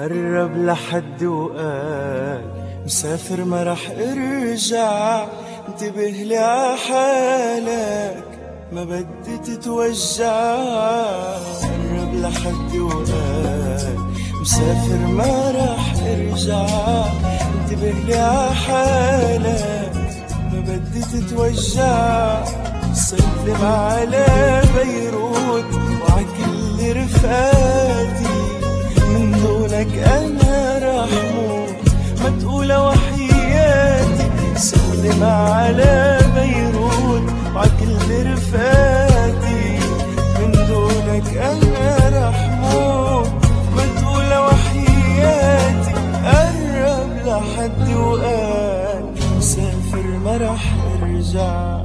قرب لحد وقال مسافر ما رح ارجع. انتبه لي عحالك ما بدي تتوجع. قرب لحد وقال مسافر ما رح ارجع. انتبه لي عحالك ما بدي تتوجع. سلم على بيروت وعكل رفقاتي، من دونك انا رح موت ما تقول وحياتي. سلم على بيروت وعكل رفقاتي، من دونك انا رح موت ما تقول وحياتي. قرب لحد وقال مسافر ما رح ارجع.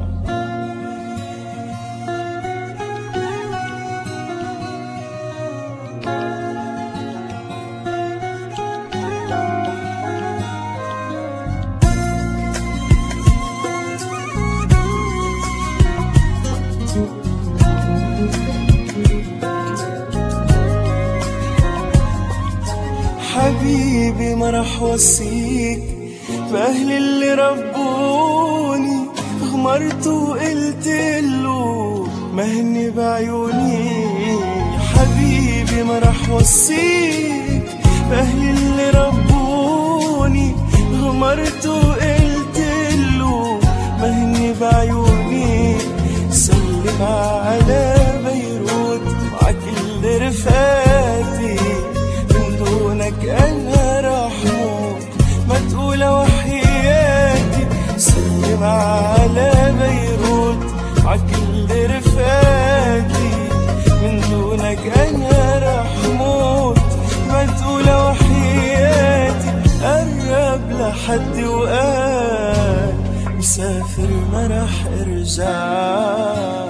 حبيبي ما رح وصيك بأهل اللي ربوني، غمرت وقلت له مهني بعيوني. حبيبي ما رح وصيك بأهل اللي ربوني، غمرت وقلت له مهني بعيوني. سلم على بيروت وعكل رفقاتي، دونك انا رح موت ما تقول وحياتي. سلم على بيروت عكل رفقاتي، من دونك انا رح موت ما تقول وحياتي. قرب لحد وقال مسافر ما رح ارجع.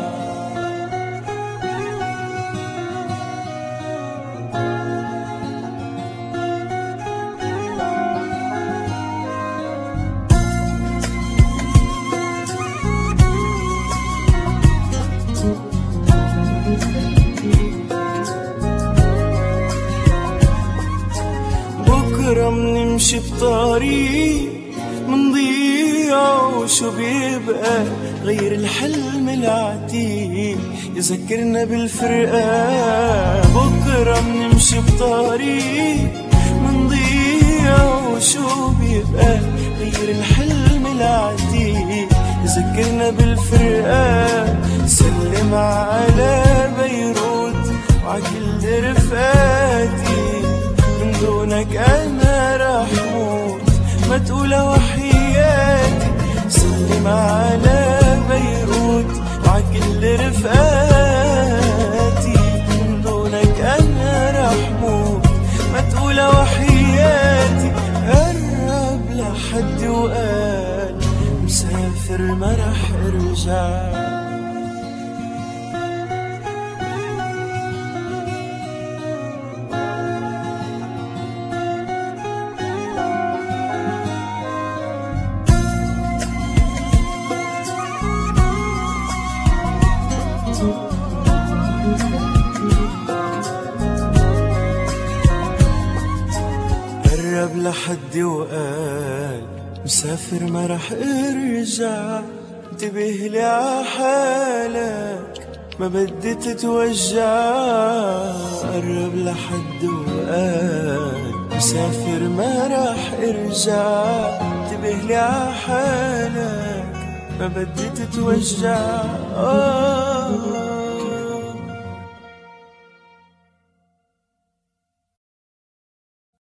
بكرة منمشي بطريق منضيع، وشو بيبقى غير الحلم العتيق يذكرنا بالفرقة. بكرة منمشي بطريق منضيع، وشو بيبقى غير الحلم العتيق يذكرنا بالفرقة. سلم على بيروت وعكل رفقاتي، من دونك انا رح موت ما تقول وحياتي. سلم على بيروت وعكل رفقاتي، من دونك انا رح موت ما تقول وحياتي. قرب لحد وقال مسافر ما رح ارجع. قرب لحد وقال مسافر ما رح ارجع. انتبه لي عحالك ما بدي تتوجع. قرب لحد وقال مسافر ما رح ارجع. انتبه لي عحالك ما بدي تتوجع.